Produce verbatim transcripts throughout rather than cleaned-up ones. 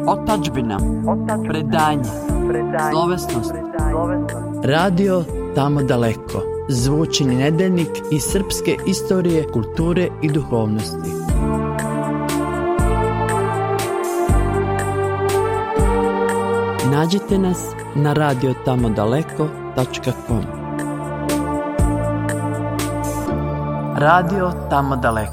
Otadžbina. Predanje. Slovesnost. Radio Tamo daleko. Zvučni nedeljnik iz srpske istorije, kulture i duhovnosti. Nađite nas na radio tamo daleko tačka com. Radio Tamo daleko.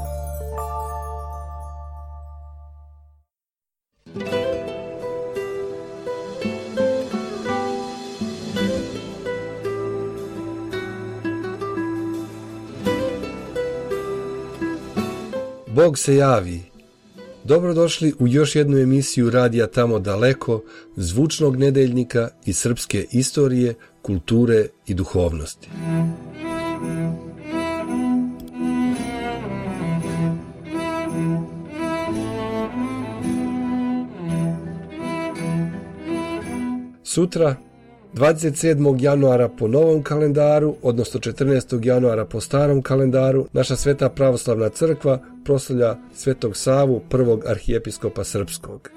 Bog se javi. Dobrodošli u još jednu emisiju Radija Tamo daleko, zvučnog nedeljnika iz srpske istorije, kulture i duhovnosti. Sutra, dvadeset sedmog januara po novom kalendaru, odnosno četrnaestog januara po starom kalendaru, naša Sveta pravoslavna crkva proslavlja Svetog Savu, prvog arhijepiskopa srpskog.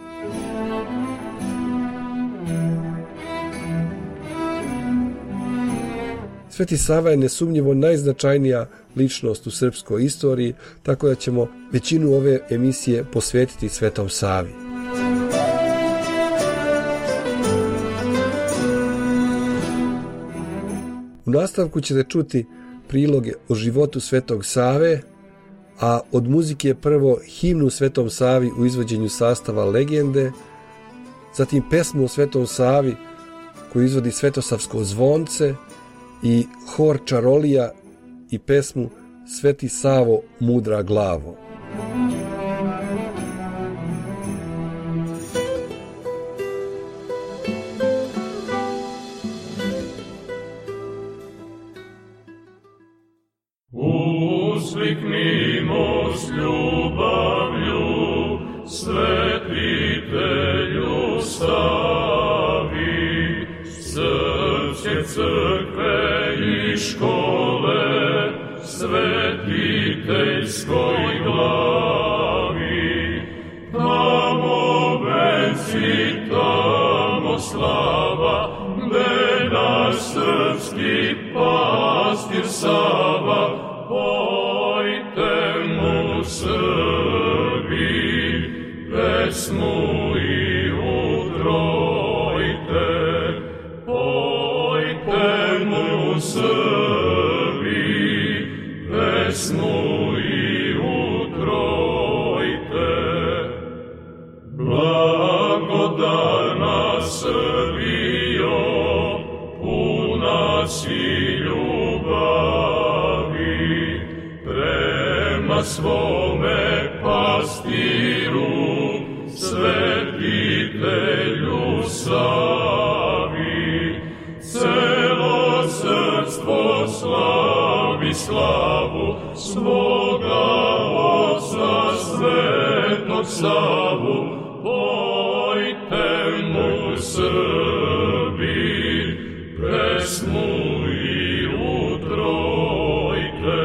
Sveti Sava je nesumnjivo najznačajnija ličnost u srpskoj istoriji, tako da ćemo većinu ove emisije posvetiti Svetom Savi. U nastavku ćete čuti priloge o životu Svetog Save, a od muzike prvo himnu Svetom Savi u izvođenju sastava Legende, zatim pesmu o Svetom Savi koju izvodi Svetosavsko zvonce i hor čarolija i pesmu Sveti Savo, mudra glavo. Usliknimo s ljubavlju Svetitelju Savi, srpske crkve i škole svetiteljskoj glavi. Tamo venci, tamo slava, gde naš srpski pastir Sava. Pojte mu Srbi, pesmu i utrojte. Pojte mu Srbi, pesmu i utrojte. Blagodarna Srbijo, puna si ljubavi, prema svome pastiru, Svetitelju Savi. Celo srpstvo slavi slavu svoga Oca Svetog Savu. Pojte mu Srbi, pesmu i utrojte.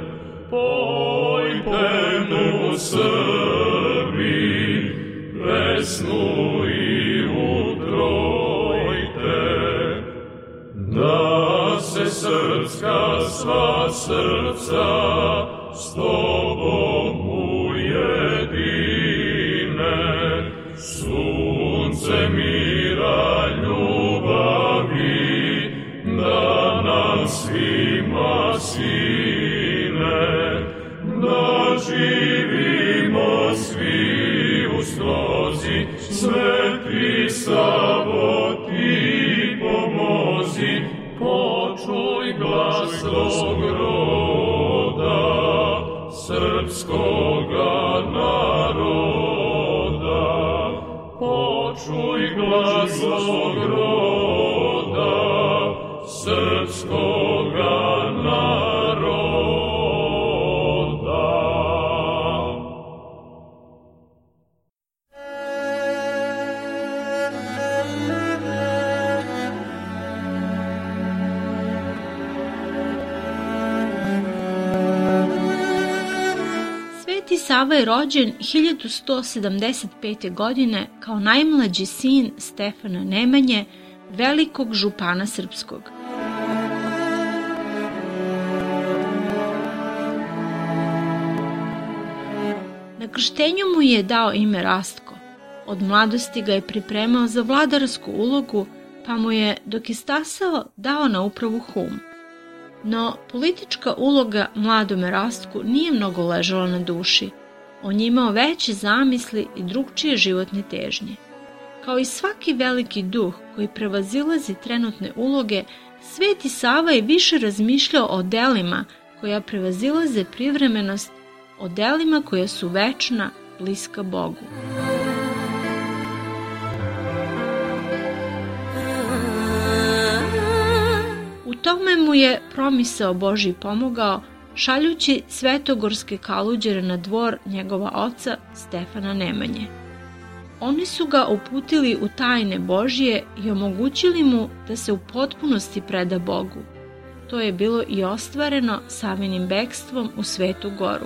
Pojte mu Srbi, pesmu i utrojte. Da se srpska sva srca s tobom ujedine, sunce mira ljubavi, da nam svima sine, da živimo svi u slozi. Sveti Savo, ti pomozi, počuj glas tog roda, srpskoga naroda. Počuj glas tog roda, srpskoga naroda. Sava je rođen hiljadu sto sedamdeset pete. godine kao najmlađi sin Stefana Nemanje, velikog župana srpskog. Na krštenju mu je dao ime Rastko. Od mladosti ga je pripremao za vladarsku ulogu, pa mu je, dok je stasao, dao na upravu Hum. No, politička uloga mladome Rastku nije mnogo ležala na duši. On je imao veće zamisli i drugčije životne težnje. Kao i svaki veliki duh koji prevazilazi trenutne uloge, Sveti Sava je više razmišljao o delima koja prevazilaze privremenost, o delima koja su večna, bliska Bogu. U tome mu je promisao Božji pomogao, šaljući svetogorske kaluđere na dvor njegova oca Stefana Nemanje. Oni su ga uputili u tajne Božje i omogućili mu da se u potpunosti preda Bogu. To je bilo i ostvareno Savinim bekstvom u Svetu Goru.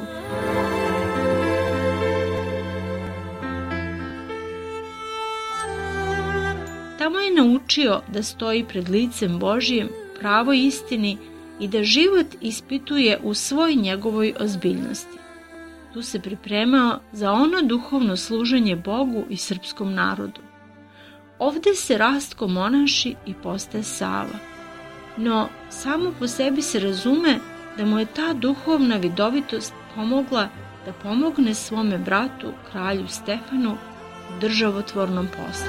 Tamo je naučio da stoji pred licem Božjim, pravoj istini i da život ispituje u svoj njegovoj ozbiljnosti. Tu se pripremao za ono duhovno služenje Bogu i srpskom narodu. Ovde se Rastko monaši i postaje Sava. No, samo po sebi se razume da mu je ta duhovna vidovitost pomogla da pomogne svome bratu, kralju Stefanu, u državotvornom poslu.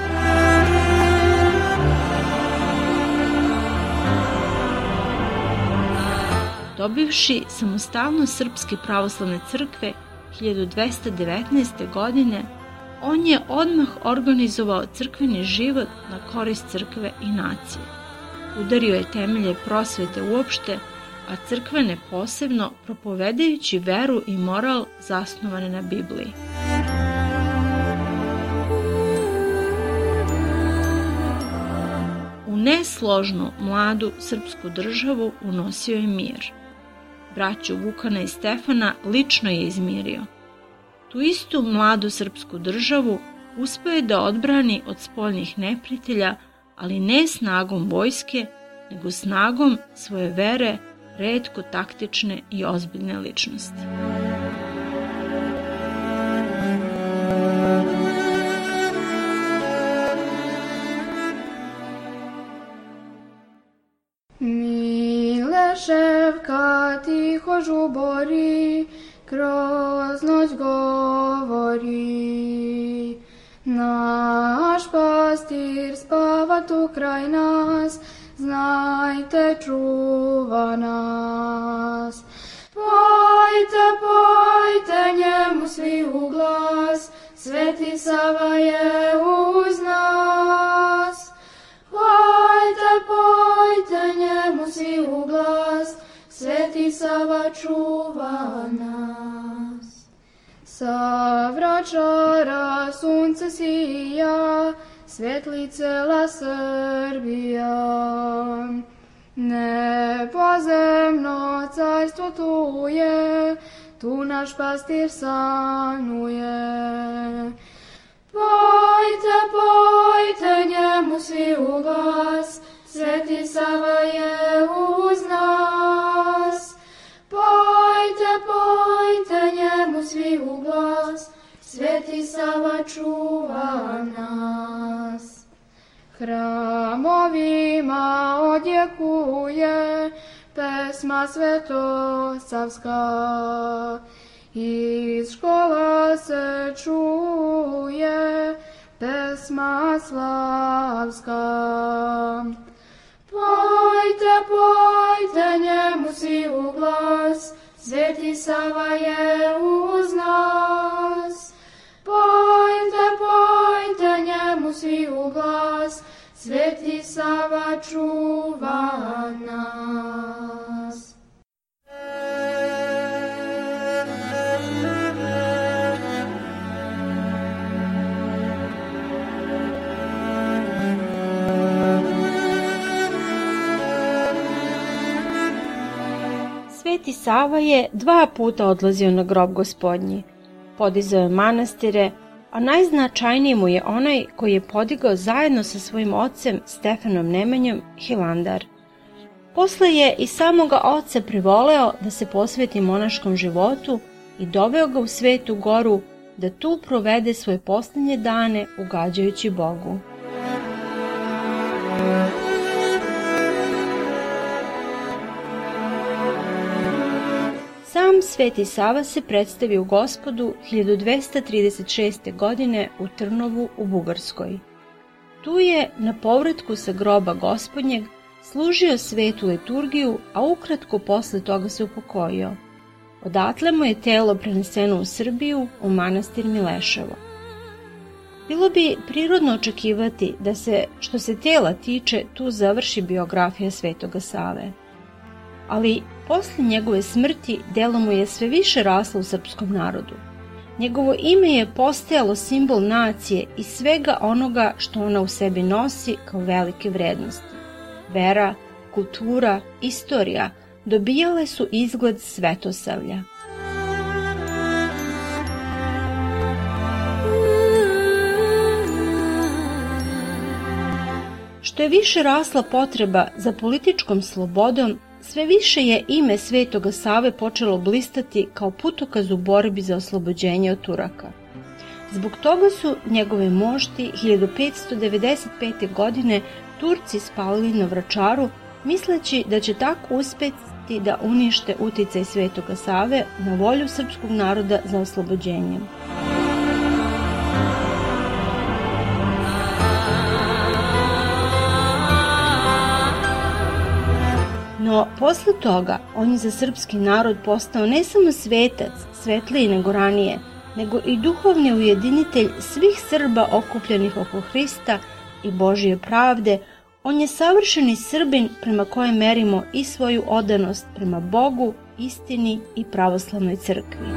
Dobivši samostalnost Srpske pravoslavne crkve hiljadu dvesta devetnaeste. godine, on je odmah organizovao crkveni život na korist crkve i nacije. Udario je temelje prosvete uopšte, a crkvene posebno, propovedajući veru i moral zasnovane na Bibliji. U nesložnu mladu srpsku državu unosio je mir. Braću Vukana i Stefana lično je izmirio. Tu istu mladu srpsku državu uspeo je da odbrani od spoljnih neprijatelja, ali ne snagom vojske, nego snagom svoje vere, retko taktične i ozbiljne ličnosti. Mileševka tiho žubori, kroz noć govori. Naš pastir spava tu kraj nas, znajte, čuva nas. Pojte, pojte njemu svi u glas, Sveti Sava je uz nas. Pojte, pojte njemu svi u glas, Sveti Sava čuva nas. Sa vračara sunce sija, svetli cela Srbija. Nepozemno carstvo tu je, tu naš pastir sanuje. Pojte, pojte njemu svi u glas, Sveti Sava je uz nas. Pojte, pojte njemu svi u glas, Sveti Sava čuva nas. Hramovima odjekuje pesma svetosavska, iz škola se čuje pesma slavska. Pojte, pojte njemu svi u glas, Sveti Sava je uz nas. Pojte, pojte njemu svi u glas, Sveti Sava čuva nas. Sveti Sava je dva puta odlazio na grob Gospodnji. Podizao je manastire, a najznačajniji mu je onaj koji je podigao zajedno sa svojim ocem Stefanom Nemanjom Hilandar. Posle je i samoga oca privoleo da se posveti monaškom životu i doveo ga u Svetu Goru da tu provede svoje posljednje dane ugađajući Bogu. Sam Sveti Sava se predstavio Gospodu hiljadu dvesta trideset šeste. godine u Trnovu u Bugarskoj. Tu je na povratku sa groba Gospodnjeg služio svetu liturgiju, a ukratko posle toga se upokojio. Odatle mu je telo preneseno u Srbiju, u manastir Mileševo. Bilo bi prirodno očekivati da se, što se tela tiče, tu završi biografija Svetoga Save. Ali posle njegove smrti delo mu je sve više raslo u srpskom narodu. Njegovo ime je postajalo simbol nacije i svega onoga što ona u sebi nosi kao velike vrednosti. Vera, kultura, istorija dobijale su izgled svetosavlja. Što je više rasla potreba za političkom slobodom, sve više je ime Svetoga Save počelo blistati kao putokaz u borbi za oslobođenje od Turaka. Zbog toga su njegove mošti hiljadu petsto devedeset pete. godine Turci spalili na Vračaru, misleći da će tako uspeti da unište uticaj Svetoga Save na volju srpskog naroda za oslobođenjem. No, posle toga, on je za srpski narod postao ne samo svetac, svetliji nego ranije, nego i duhovni ujedinitelj svih Srba okupljenih oko Hrista i Božije pravde. On je savršeni Srbin prema kojem merimo i svoju odanost prema Bogu, istini i pravoslavnoj crkvi.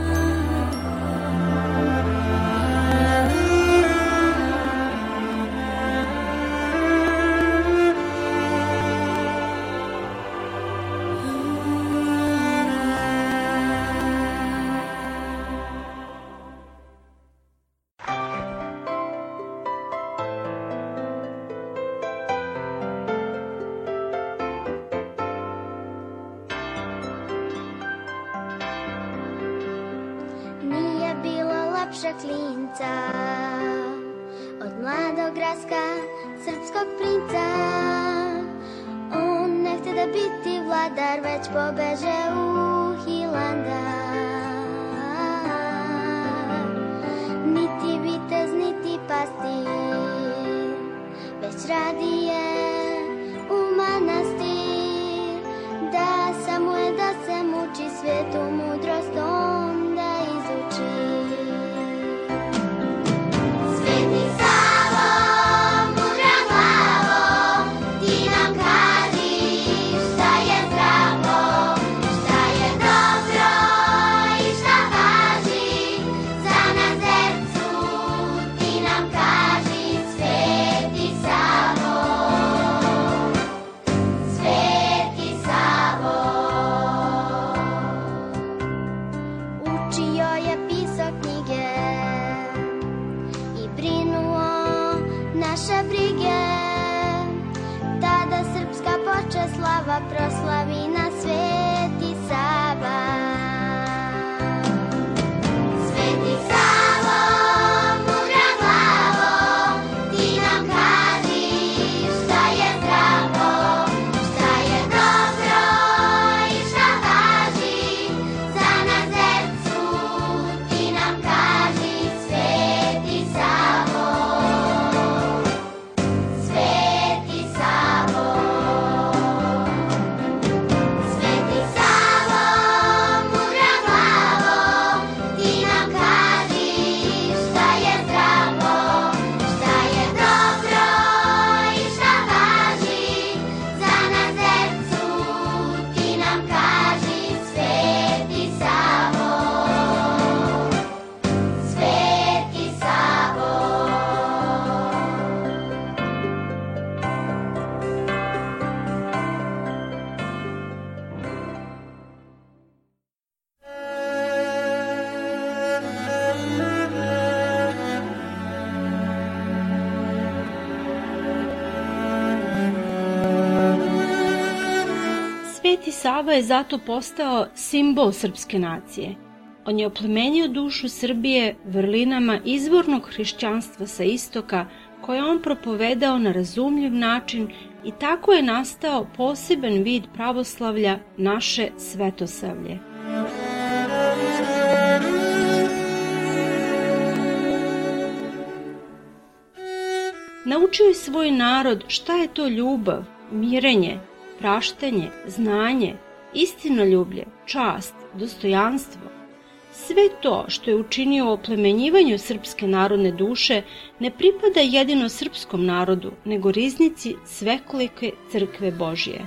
Klinca, od mladog raska srpskog princa. On ne htje da biti vladar, već pobeže u Hilandar. Niti vitez, niti pastir, već radije u manastir. Da samo je da se muči, svetu mudrost on da izuči. Slava proslavi na Sveti Sava. Sveti Savo, mudra glavo, ti nam kaži šta je zdravo, šta je dobro i šta važi. Za nas decu ti nam kaži, Sveti Savo. Sveti Savo. Sveti Sava je zato postao simbol srpske nacije. On je oplemenio dušu Srbije vrlinama izvornog hrišćanstva sa istoka, koje on propovedao na razumljiv način, i tako je nastao poseban vid pravoslavlja, naše svetosavlje. Naučio je svoj narod šta je to ljubav, mirenje, praštanje, znanje, istinoljublje, čast, dostojanstvo. Sve to što je učinio u oplemenjivanju srpske narodne duše ne pripada jedino srpskom narodu, nego riznici svekolike crkve Božje.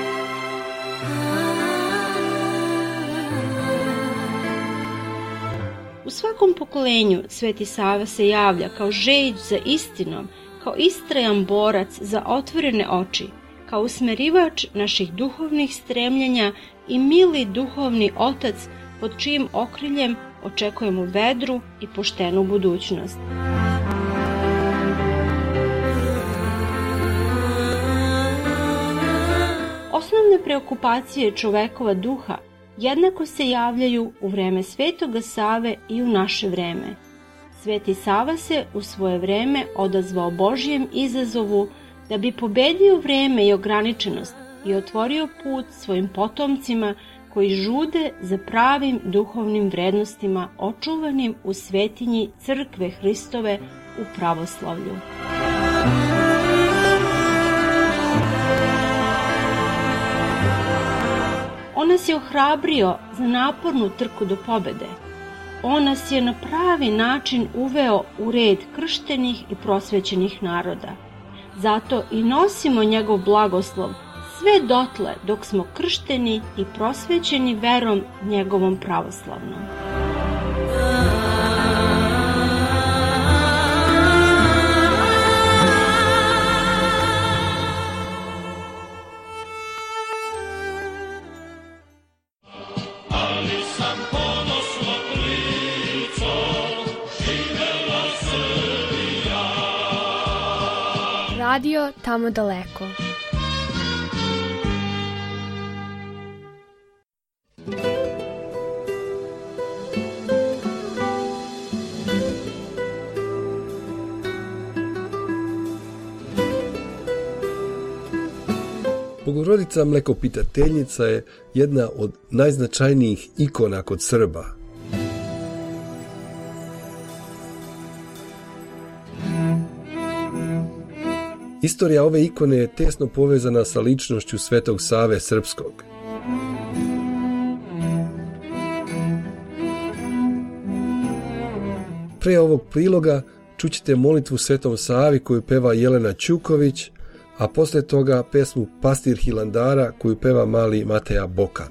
U svakom pokolenju Sveti Sava se javlja kao žeđ za istinom, kao istrajan borac za otvorene oči, kao usmerivač naših duhovnih stremljenja i mili duhovni otac pod čijim okriljem očekujemo vedru i poštenu budućnost. Osnovne preokupacije čovekova duha jednako se javljaju u vreme Svetoga Save i u naše vreme. Sveti Sava se u svoje vreme odazvao Božjem izazovu da bi pobedio vreme i ograničenost i otvorio put svojim potomcima koji žude za pravim duhovnim vrednostima očuvanim u svetinji Crkve Hristove u pravoslavlju. On nas je ohrabrio za napornu trku do pobede. On nas je na pravi način uveo u red krštenih i prosvećenih naroda. Zato i nosimo njegov blagoslov sve dotle dok smo kršteni i prosvećeni verom njegovom pravoslavnom. Radio Tamo daleko. Bogorodica Mlekopitateljica je jedna od najznačajnijih ikona kod Srba. Istorija ove ikone je tesno povezana sa ličnošću Svetog Save Srpskog. Pre ovog priloga čućete molitvu Svetom Savi koju peva Jelena Ćuković, a posle toga pesmu Pastir Hilandara koju peva mali Mateja Bokan.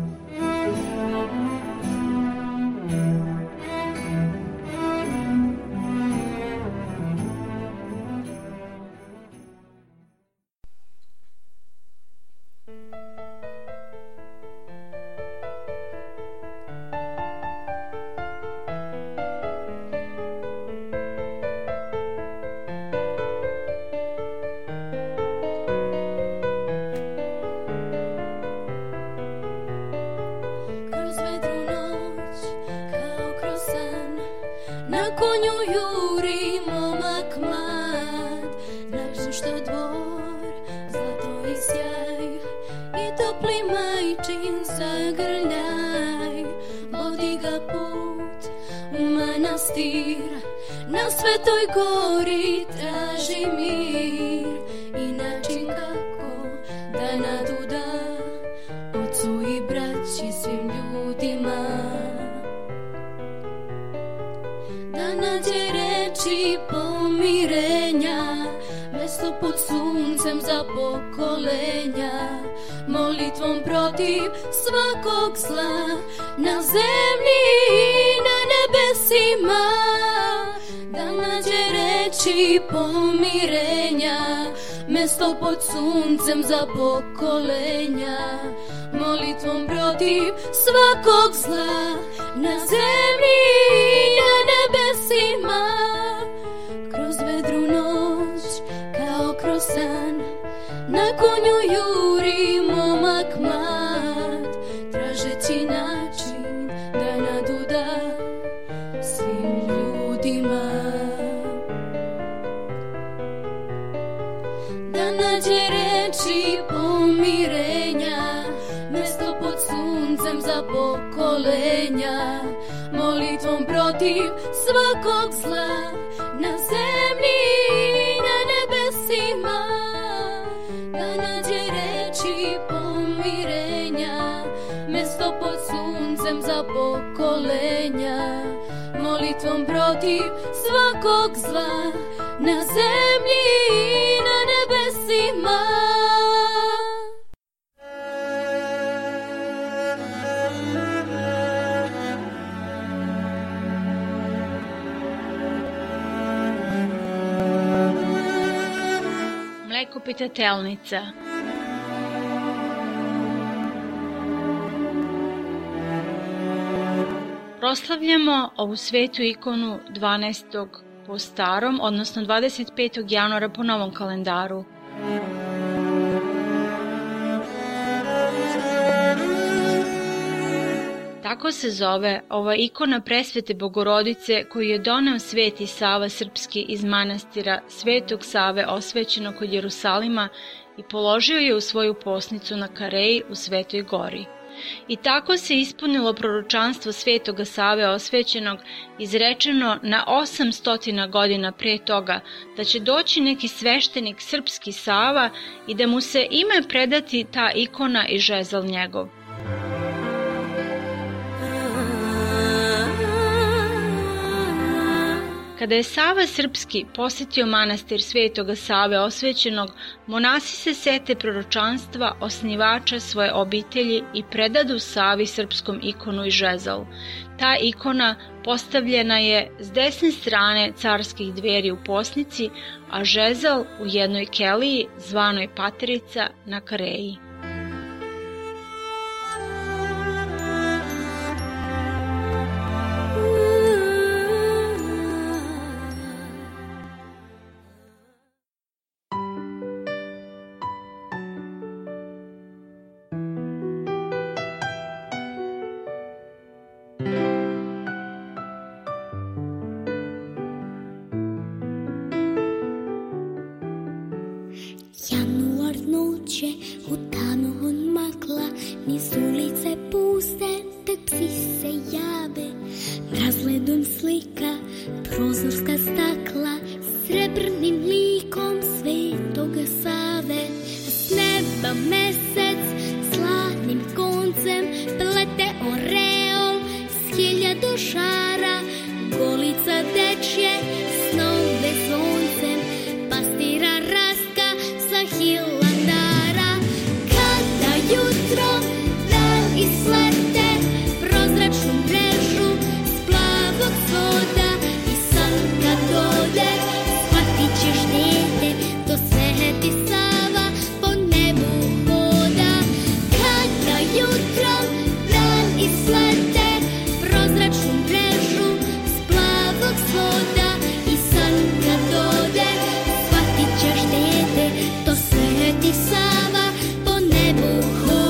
Na Svetoj gori traži mir i način kako da naduda ocu i braći svim ljudima, da nađe reči pomirenja, mesto pod suncem za pokolenja, molitvom protiv svakog zla na zemlji i na nebesima, da nađe reči pomirenja, mesto pod suncem za pokolenja, molitvom protiv svakog zla na zemlji i na nebesima. Kroz vedru noć kao kroz san, na konju juri momak mlad, da nađe reči pomirenja, mesto pod suncem za pokolenja, molitvom protiv svakog zla, na zemlji i na nebesima, da nađe reči pomirenja, mesto pod suncem za pokolenja, molitvom protiv svakog zla, na zemlji i na nebesima. Mlekopitatelnica. Proslavljamo ovu svetu ikonu dvanaestog po starom, odnosno dvadeset petog januara po novom kalendaru. Tako se zove ova ikona presvete Bogorodice koju je doneo Sveti Sava Srpski iz manastira Svetog Save osvećenog kod Jerusalima i položio je u svoju posnicu na Kareji u Svetoj Gori. I tako se ispunilo proročanstvo Svetoga Save osvećenog, izrečeno na osamstotina godina pre toga, da će doći neki sveštenik Srpski Sava i da mu se ime predati ta ikona i žezal njegov. Kada je Sava Srpski posetio manastir Svetoga Save osvećenog, monasi se sete proročanstva osnivača svoje obitelji i predadu Savi Srpskom ikonu i žezal. Ta ikona postavljena je s desne strane carskih dveri u posnici, a žezal u jednoj keliji zvanoj Paterica na Kareji. Januar noće, u tamo on makla, niz ulice puste, tek psi se jave. Razgledom slika, prozorska stakla, srebrnim likom Svetoga Save. S neba mesec, slatnim koncem, plete oreol s hiljadu šara. Golica dečje, snove zoncem, pastira Rastka sa Hilandara. Kada jutro dan islete, prozračnu mrežu s plavog svoda, i san kad dode, shvatit ćeš dete, to Sveti Sava po nebu hoda. Kada jutro dan islete, prozračnu mrežu s plavog svoda, i san kad dode, shvatit ćeš dete, to Sveti Sava po nebu hoda.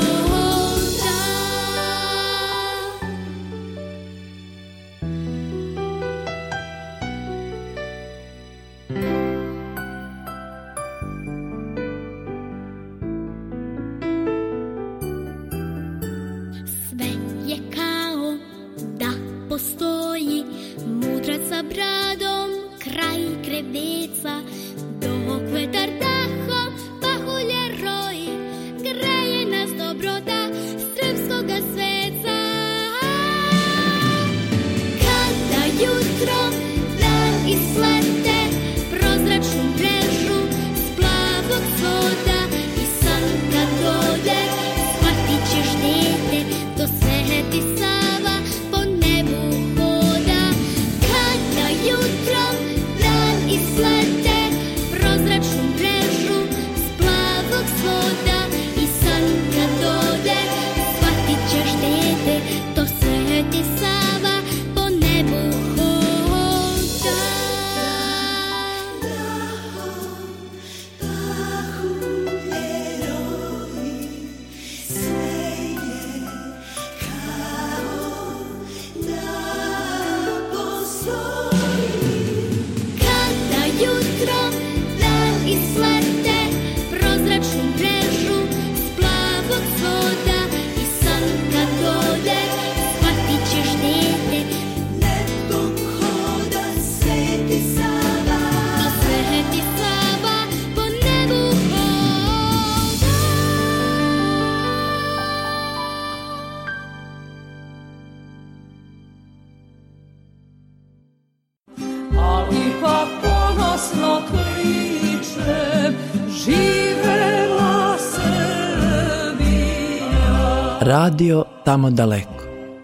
Sve je kao da postoji mudrac sa bradom kraj kreveca, dok vetar dahom pahulje roji, greje nas dobrota srpskoga sveca. Kada jutro dan islete, prozračnu mrežu s plavog svoda, i san kad dode, shvatit ćeš dete, to Sveti Sava po nebu hoda. Kada jutro dan islete, prozračnu mrežu s plavog svoda, i san kad dode, shvatit ćeš dete, to Sveti Sava po nebu hoda. Kada jutro dan islete, vičem, živela Srbija. Radio Tamo daleko.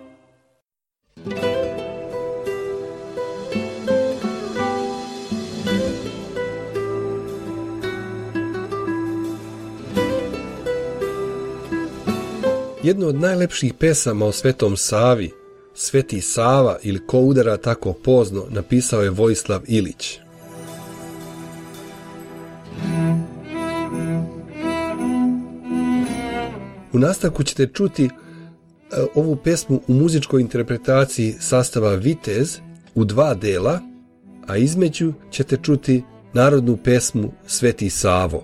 Jedno od najlepših pesama o Svetom Savi, Sveti Sava ili Ko udara tako pozno, napisao je Vojislav Ilić. U nastavku ćete čuti uh, ovu pesmu u muzičkoj interpretaciji sastava Vitez u dva dela, a između ćete čuti narodnu pesmu Sveti Savo.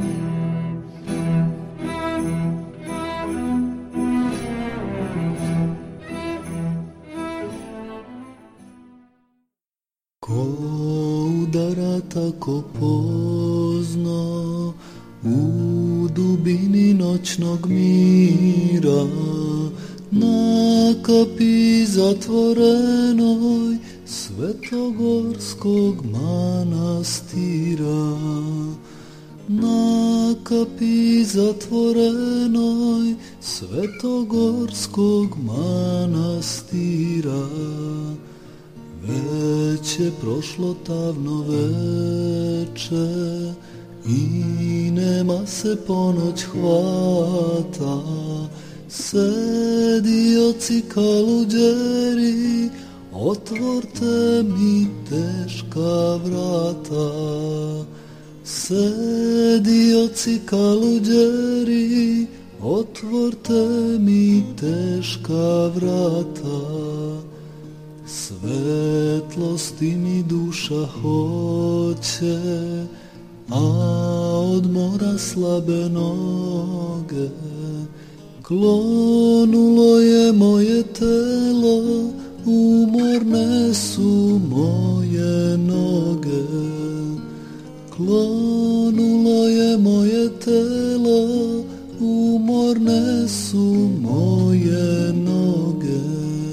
Ko udara tako pozno u dubini noćnog mira, na kapi zatvorenoj Svetogorskog manastira. Na kapi zatvorenoj Svetogorskog manastira. Već je prošlo tavno veče i nema se ponoć hvata. Sedioci kaluđeri, otvorte mi teška vrata. Sedioci kaluđeri, otvorte mi teška vrata. Svetlosti mi duša hoće, a od mora slabe noge. Klonulo je moje telo, umorne su moje noge. Klonulo je moje telo, umorne su moje noge.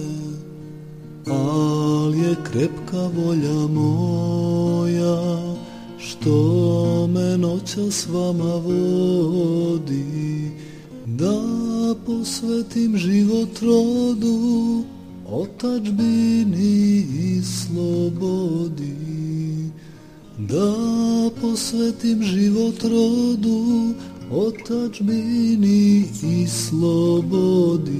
Al je krepka volja moja, što me noća s vama vodi, da posvetim život rodu, otadžbini i slobodi. Da posvetim život rodu, otadžbini i slobodi.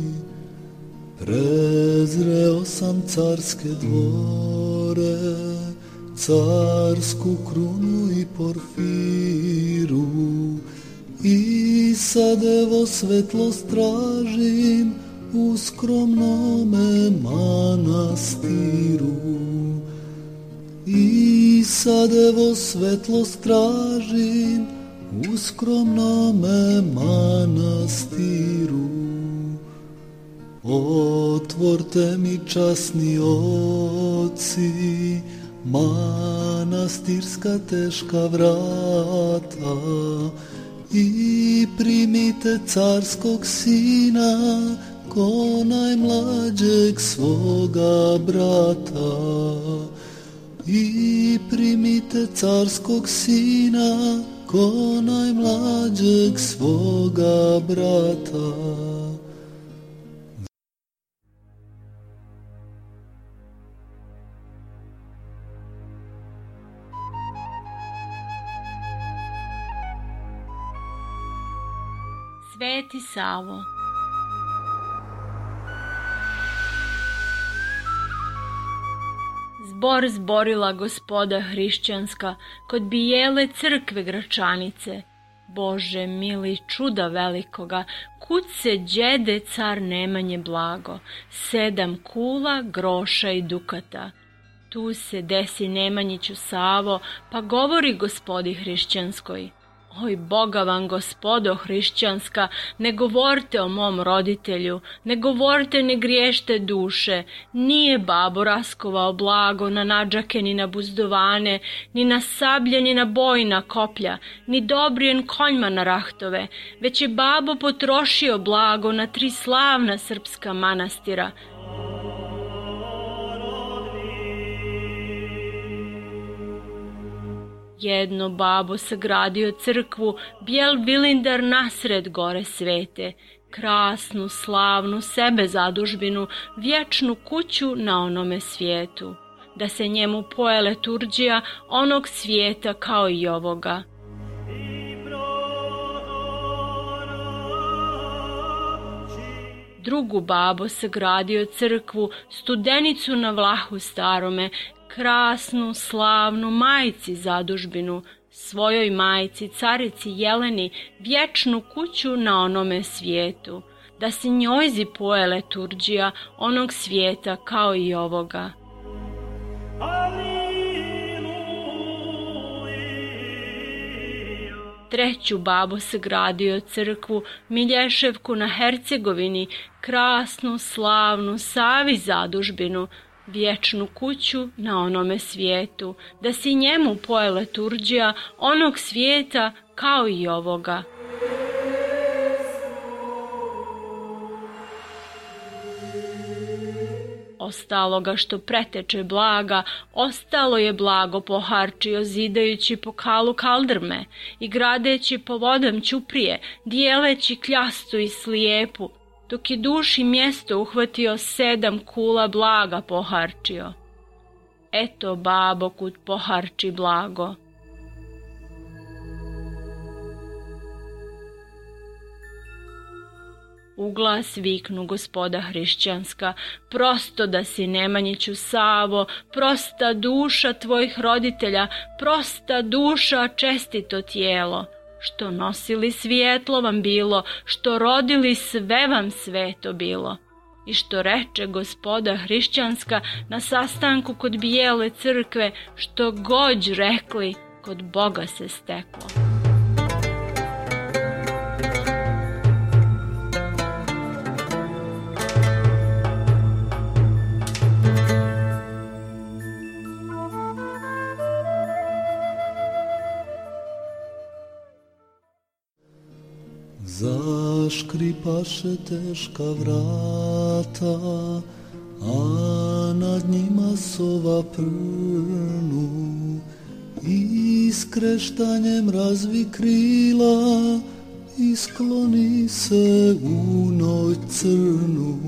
Prezreo sam carske dvore, carsku krunu i porfiru, i sad evo svetlost tražim u skromnome manastiru. I sad evo svetlost tražim u skromnome manastiru. Otvorte mi, časni oci, manastirska teška vrata i primite carskog sina ko najmlađeg svoga brata. I primite carskog sina ko najmlađeg svoga brata. Sveti Savo. Zbor zborila gospoda hrišćanska kod bijele crkve Gračanice. Bože mili, čuda velikoga, kud se đede car Nemanje blago, sedam kula, groša i dukata. Tu se desi Nemanjiću Savo, pa govori gospodi hrišćanskoj. Oj, Boga vam, gospodo hrišćanska, ne govorite o mom roditelju, ne govorite, ne griješte duše. Nije babo raskovao blago na nadžake ni na buzdovane, ni na sablje ni na bojna koplja, ni dobrijen konjma na rahtove, već je babo potrošio blago na tri slavna srpska manastira. Jedno babo sagradio crkvu, bijel bilindar nasred gore svete, krasnu, slavnu sebe zadužbinu, vječnu kuću na onome svijetu, da se njemu poje liturgija onog svijeta kao i ovoga. Drugu babo sagradio crkvu, studenicu na Vlahu starome, krasnu, slavnu majci zadužbinu, svojoj majci, carici Jeleni, vječnu kuću na onome svijetu, da se njojzi poje liturgija onog svijeta kao i ovoga. Treću babo sagradio crkvu, Milješevku na Hercegovini, krasnu, slavnu Savi zadužbinu, vječnu kuću na onome svijetu, da si njemu poje liturgija onog svijeta kao i ovoga. Ostaloga što preteče blaga, ostalo je blago poharčio, zidajući po kalu kaldrme i gradeći po vodam ćuprije, dijeleći kljastu i slijepu, dok je duši mjesto uhvatio, sedam kula blaga poharčio. Eto babo kud poharči blago. U glas viknu gospoda hrišćanska, prosto da si Nemanjiću Savo, prosta duša tvojih roditelja, prosta duša čestito tijelo, što nosili svijetlo vam bilo, što rodili sve vam sveto bilo. I što reče gospoda hrišćanska na sastanku kod bijele crkve, što gođ rekli, kod Boga se steklo. Zaškripaše teška vrata, a nad njima sova prnu, i skreštanjem razvi krila i skloni se u noć crnu.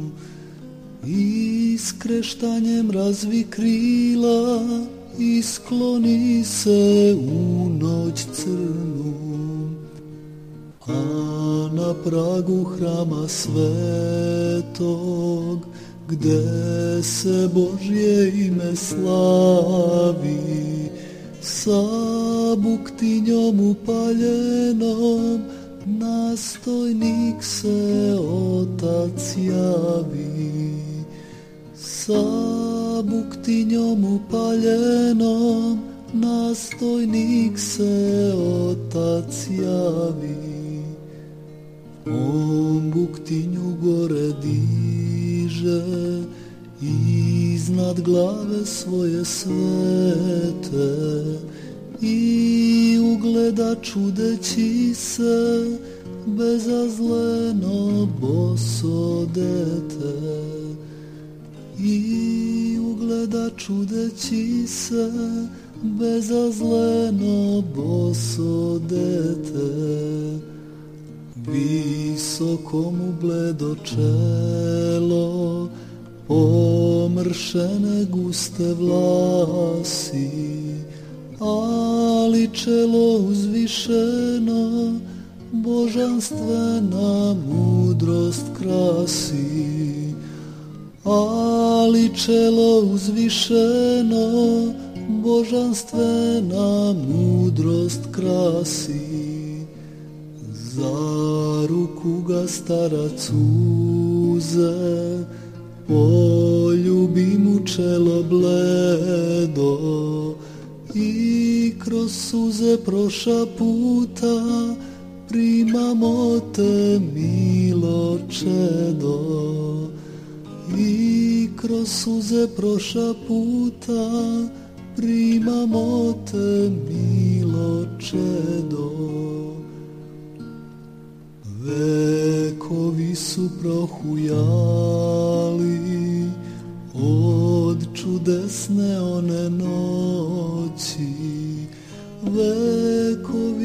I skreštanjem razvi krila i skloni se u noć crnu. A na pragu hrama svetog, gde se Božje ime slavi, sa buktinjom upaljenom, nastojnik se Otac javi. Sa buktinjom upaljenom, nastojnik se Otac javi. On buktinju gore diže, iznad glave svoje svete, i ugleda čudeći se bezazleno boso dete. I ugleda čudeći se bezazleno boso dete. Visoko mu bledo čelo, pomršene guste vlasi, ali čelo uzvišeno, božanstvena mudrost krasi. Ali čelo uzvišeno, božanstvena mudrost krasi. Za ruku ga starac uze, poljubi mu čelo bledo, i kroz suze proša puta, primamo te milo čedo. I kroz suze proša puta, primamo te milo čedo. Vekovi su prohujali od čudesne one noći,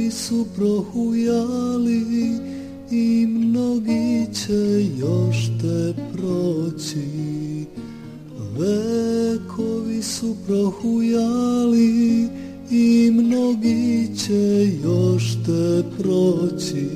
vekovi su prohujali i mnogi će još te proći. Vekovi su prohujali i mnogi će još te proći.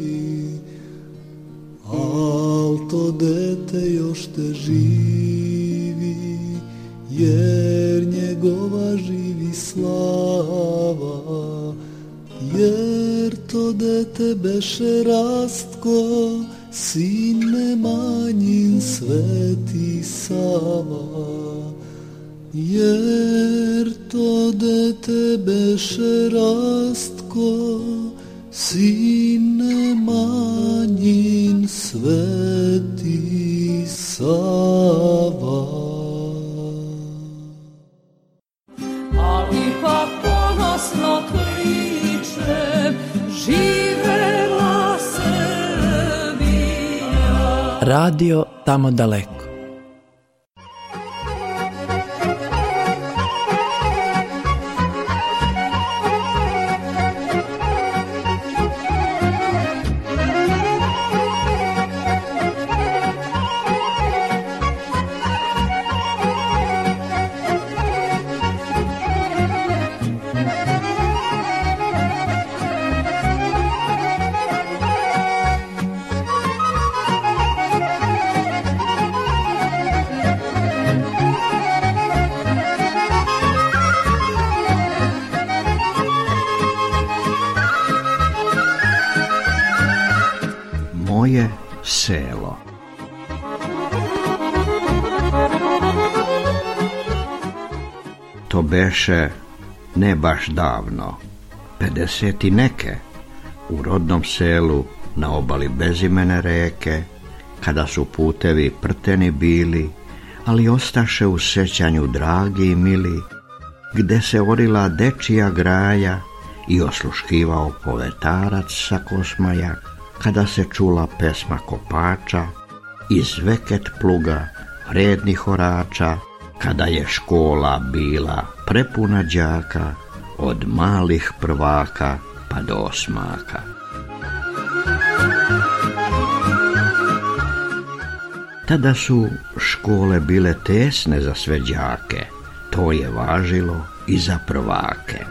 Al to dete još te živi, jer njegova živi slava. Jer to dete beše Rastko, sin Nemanjin Sveti Sava. Jer to dete beše Rastko, sin Nemanjin Sveti Sava. Ali pa ponosno kličem, živela Srbija. Radio Tamo daleko. Moje selo. To beše ne baš davno, pedeset i neke, u rodnom selu na obali bezimene reke, kada su putevi prteni bili, ali ostaše u sećanju dragi i mili, gde se orila dečija graja i osluškivao povetarac sa Kosmaja, kada se čula pesma kopača i zveket pluga vrednih orača, kada je škola bila prepuna đaka, od malih prvaka pa do osmaka. Tada su škole bile tesne za sve đake, to je važilo i za prvake.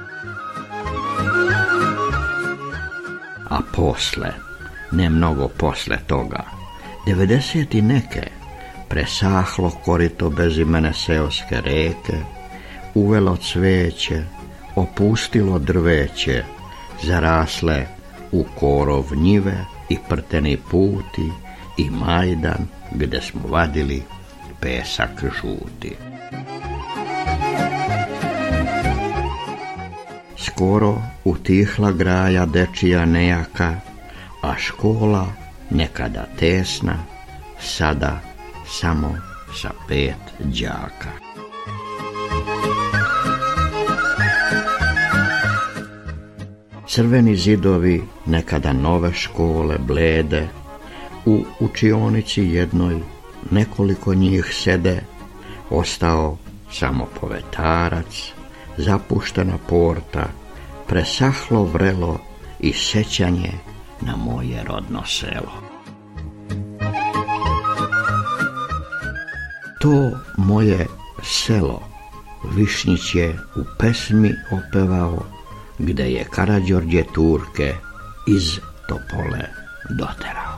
A posle, ne mnogo posle toga, devedeset i neke, presahlo korito bezimene seoske reke, uvelo cveće, opustilo drveće, zarasle u korov njive i prteni puti i majdan gde smo vadili pesak žuti. Skoro utihla graja dečija nejaka, a škola, nekada tesna, sada samo sa pet đaka. Crveni zidovi nekada nove škole blede, u učionici jednoj nekoliko njih sede, ostao samo povetarac, zapuštena porta, presahlo vrelo i sećanje na moje rodno selo. To moje selo Višnjić je u pesmi opevao, gde je Karađorđe Turke iz Topole doterao.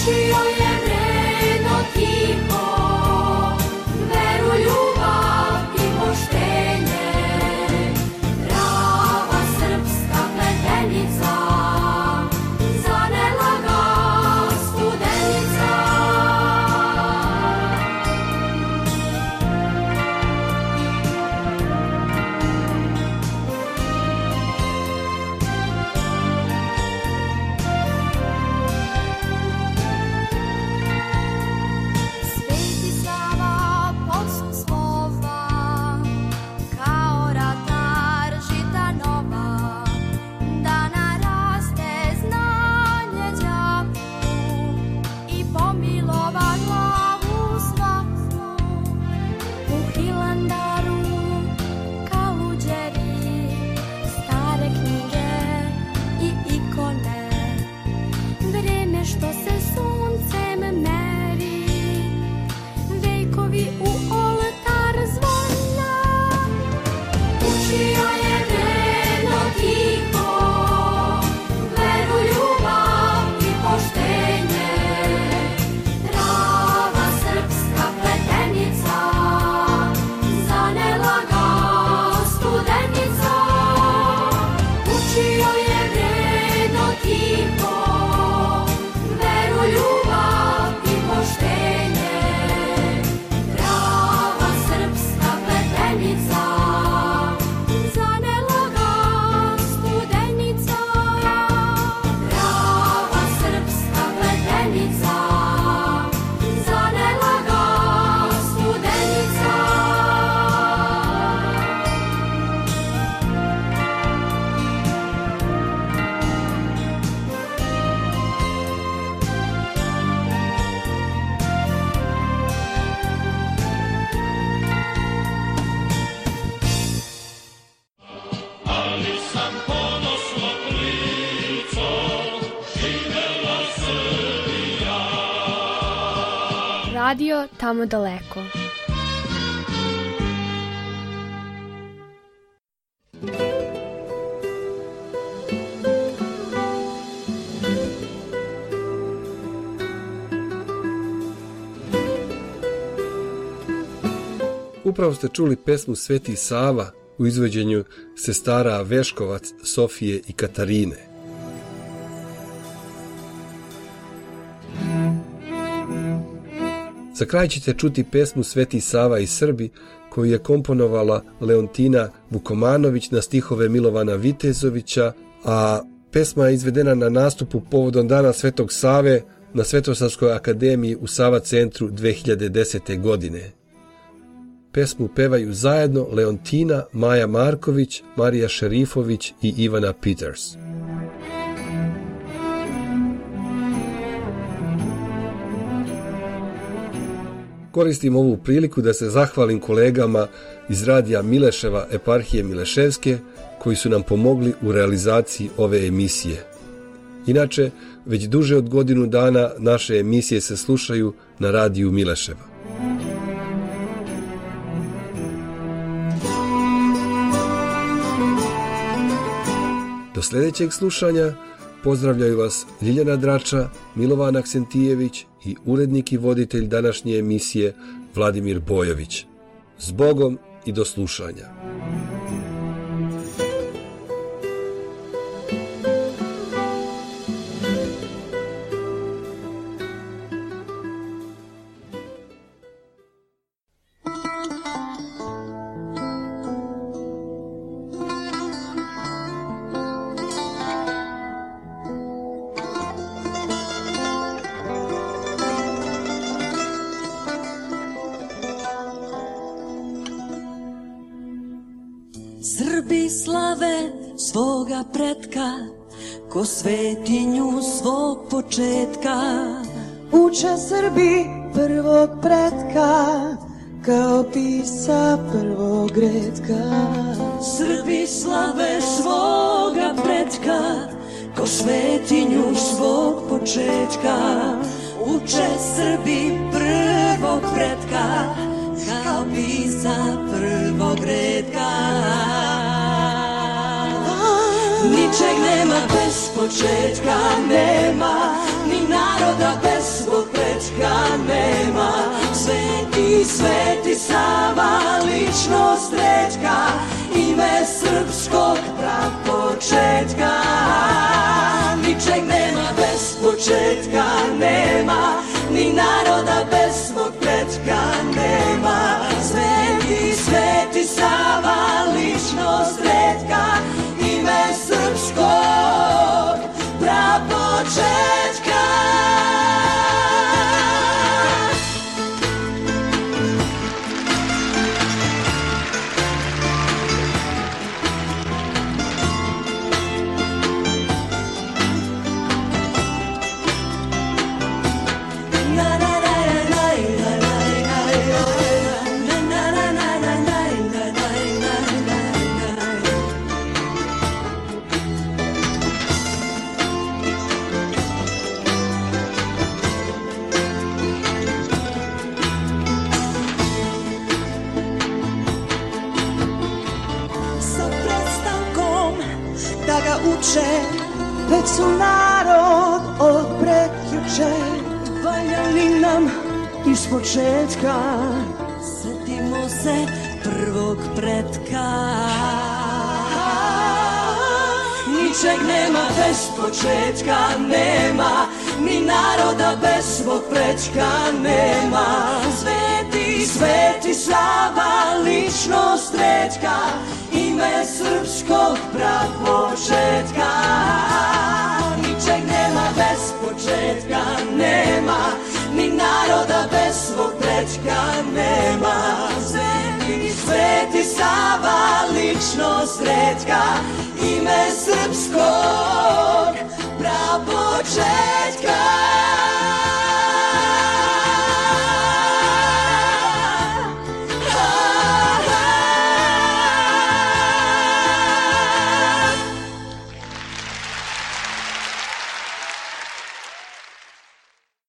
Učio je vredno tiho, veru, ljubav i poštenje, prava srpska pletenica, zanela ga studenica. Sveti Sava poslu slova, kao ratar Žitanova, da naraste znanje đaku i pomilova glavu svaku. U Hilandaru kaluđeri, stare knjige i ikone, vreme što se suncem meri, vejkovi u oltar zvona. Učio je vredno tiho, veru, ljubav i poštenje, prava srpska pletenica, zanela ga studenica. Učio je vredno tiho, veru, ljubav i poštenje, prava srpska pletenica, zanela ga studenica. Prava srpska pletenica, zanela ga studenica. Ali sam ponosnog lico, živela Srbija. Radio Tamo daleko. Upravo ste čuli pesmu Sveti Sava u izvođenju sestara Veškovac, Sofije i Katarine. Za kraj ćete čuti pesmu Sveti Sava i Srbi, koju je komponovala Leontina Vukomanović na stihove Milovana Vitezovića, a pesma je izvedena na nastupu povodom Dana Svetog Save na Svetosavskoj akademiji u Sava centru dve hiljade desete. godine. Pesmu pevaju zajedno Leontina, Maja Marković, Marija Šerifović i Ivana Peters. Koristim ovu priliku da se zahvalim kolegama iz radija Mileševa eparhije Mileševske koji su nam pomogli u realizaciji ove emisije. Inače, već duže od godinu dana naše emisije se slušaju na radiju Mileševa. Do sljedećeg slušanja pozdravljaju vas Ljiljana Drača, Milovan Aksentijević i urednik i voditelj današnje emisije Vladimir Bojović. S Bogom i do slušanja. Srbi slave svoga pretka, ko svetinju svog početka. Uče Srbi prvog pretka, kao pisa prvog retka. Srbi slave svoga pretka, ko svetinju svog početka. Uče Srbi prvog pretka, kao pisa prvog redka. Ničeg nema bez početka, nema ni naroda bez Sava, ličnost retka, ime srpskog prapočetka. Ničeg nema bez početka, nema ni naroda bez svog pretka, nema. Sveti, sveti Sava, ličnost retka, ime srpskog prapočetka. Već su narod od prekjuče valjali nam iz početka. Sjetimo se prvog pretka. Ničeg nema bez početka, nema ni naroda bez svog pretka, nema. Sveti, sveti Sava, ličnost retka, ime srpskog prapočetka. Ničeg nema bez početka, nema ni naroda bez svog pretka, nema. Sveti, sveti Sava, ličnost retka, ime srpskog prapočetka.